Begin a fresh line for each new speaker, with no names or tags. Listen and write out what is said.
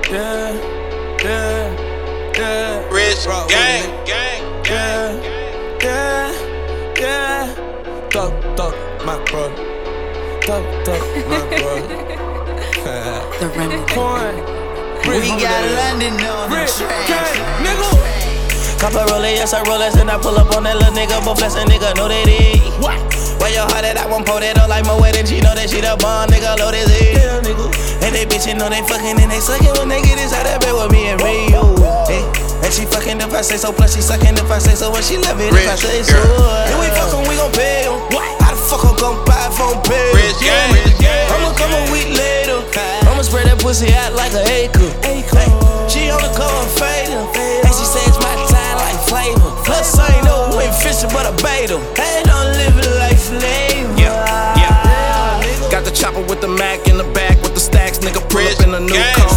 Rich gang.
Thug, my brother. Thug, my brother.
The remedy.
We got London on the track,
nigga.
Cop a roller, yes, I roll it, and I pull up on that little nigga, but flex a nigga, know that it. What? Where your heart at, I won't pull that up like my wedding. She know that she the bomb, nigga, load his head. Yeah, nigga. And they bitches know they fucking and they sucking when they get inside that bed with me and me, yo. Hey. And she fucking if I say so, plus she sucking if I say so, when she love it if I say so. If we fucking, we gon' pay em. How the fuck I'm gon' buy phone pay? I'ma come a week later. I'ma spread that pussy out like an acre. She on the cover fader, and she says it's my time like flavor. Plus I ain't no way fishing, but I bait em. I don't live a life flavor.
Yeah. Got the chopper with the Mac in the back with the stacks, nigga. Pull up in a new car.